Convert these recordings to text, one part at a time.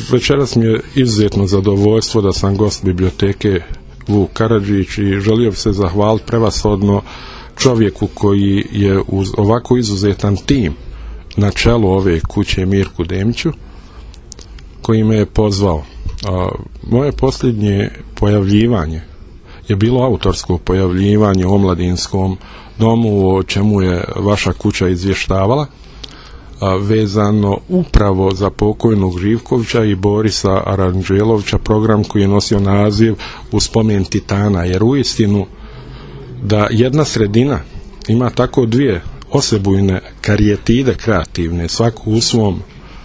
Večeras mi je izuzetno zadovoljstvo da sam gost biblioteke Vuk Karadžić i želio bih se zahvaliti prevashodno čovjeku koji je uz ovako izuzetan tim na čelu ove kuće, Mirku Demiću, koji me je pozvao. Moje posljednje pojavljivanje je bilo autorsko pojavljivanje u Omladinskom domu, o čemu je vaša kuća izvještavala, vezano upravo za pokojnog Živkovića i Borisa Aranđelovića, program koji je nosio naziv U spomen Titana, jer uistinu da jedna sredina ima tako dvije osebujne karijetide kreativne, svaku u svom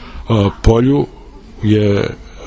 polju, je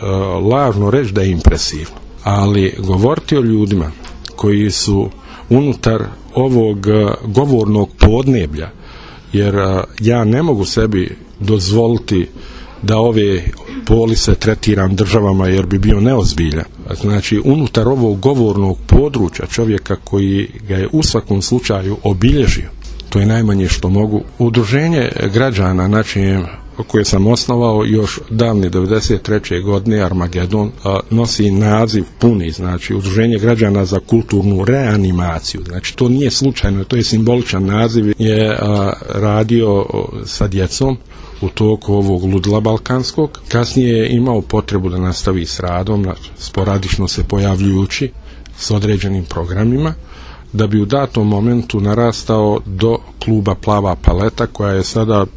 lažno reći da je impresivno. Ali govoriti o ljudima koji su unutar ovog govornog podneblja, jer ja ne mogu sebi dozvoliti da ove polise tretiram državama jer bi bio neozbiljan. Znači, unutar ovog govornog područja čovjeka koji ga je u svakom slučaju obilježio, to je najmanje što mogu. Udruženje građana, znači, koje sam osnovao još davne 93. godine, Armagedon, nosi naziv puni, znači Udruženje građana za kulturnu reanimaciju. Znači, to nije slučajno, to je simboličan naziv. Je radio sa djecom u toku ovog ludila balkanskog. Kasnije je imao potrebu da nastavi s radom, sporadično se pojavljujući s određenim programima, da bi u datom momentu narastao do kluba Plava paleta, koja je sada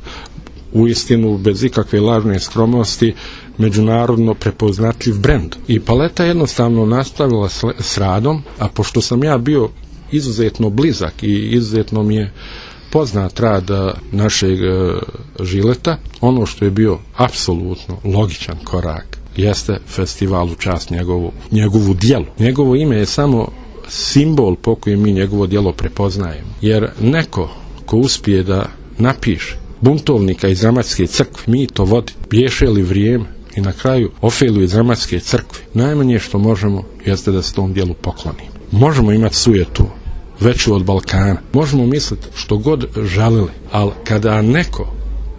uistinu bez ikakve lažne skromnosti međunarodno prepoznatljiv brend. I Paleta jednostavno nastavila s radom, a pošto sam ja bio izuzetno blizak i izuzetno mi je poznat rad našeg Žileta, ono što je bio apsolutno logičan korak jeste festival u čast njegovu djelu. Njegovo ime je samo simbol po kojem mi njegovo djelo prepoznajemo. Jer neko ko uspije da napiše buntovnika iz Ramatske crkve, mi to vodi, bješe li vrijeme i na kraju Ofeliju iz Ramatske crkve, najmanje što možemo jeste da se tom djelu poklonimo. Možemo imati sujetu veću od Balkana, možemo misliti što god želili, ali kada neko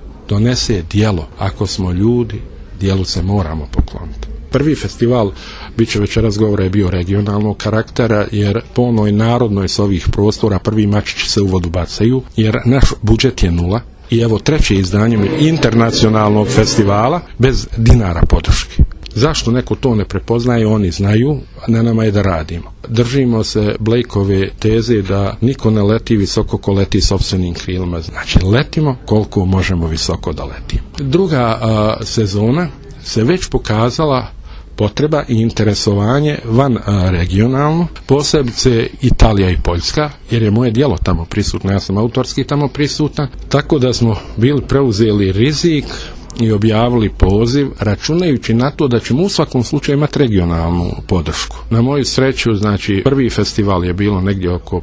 donese djelo, ako smo ljudi, djelu se moramo pokloniti. Prvi festival, bit će večeras govora, je bio regionalnog karaktera, jer po onoj narodnoj s ovih prostora prvi mačići se u vodu bacaju, jer naš budžet je nula. I evo treće izdanje internacionalnog festivala bez dinara podrške. Zašto neko to ne prepoznaje? Oni znaju, na nama je da radimo. Držimo se Blakeove teze da niko ne leti visoko ko leti sopstvenim krilima. Znači, letimo koliko možemo visoko da letimo. Druga sezona se već pokazala potreba i interesovanje van regionalno, posebice Italija i Poljska, jer je moje djelo tamo prisutno, ja sam autorski tamo prisutan, tako da smo bili preuzeli rizik i objavili poziv, računajući na to da ćemo u svakom slučaju imati regionalnu podršku. Na moju sreću, znači, prvi festival je bilo negdje oko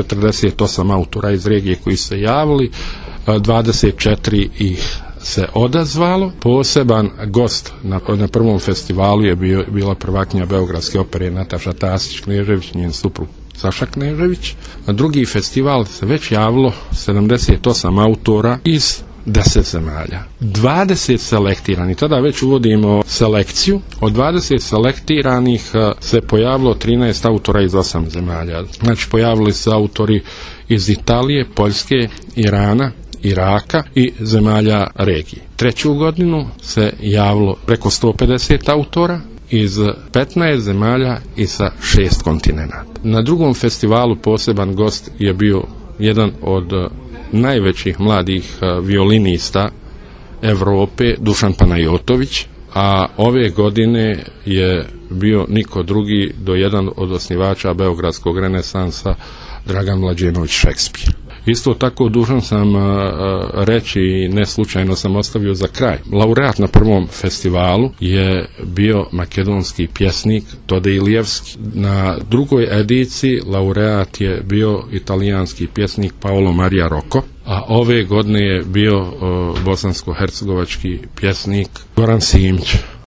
48 autora iz regije koji su se javili, 24 ih se odazvalo. Poseban gost na prvom festivalu je bila prvakinja Beogradske opere Nataša Tasić-Knežević, njen suprug Saša Knežević. Na drugi festival se već javilo 78 autora iz 10 zemalja. 20 selektiranih, tada već uvodimo selekciju. Od 20 selektiranih se pojavilo 13 autora iz 8 zemalja. Znači, pojavili se autori iz Italije, Poljske, Irana, Iraka i zemalja regije. Treću godinu se javilo preko 150 autora iz 15 zemalja i sa 6 kontinenata. Na drugom festivalu poseban gost je bio jedan od najvećih mladih violinista Europe, Dušan Panajotović, a ove godine je bio niko drugi do jedan od osnivača Beogradskog renesansa, Dragan Mlađenović Šekspir. Isto tako dužan sam reći, i ne slučajno sam ostavio za kraj, laureat na prvom festivalu je bio makedonski pjesnik Tode Ilijevski. Na drugoj ediciji laureat je bio italijanski pjesnik Paolo Maria Rocco, a ove godine je bio bosansko-hercegovački pjesnik Goran Simić.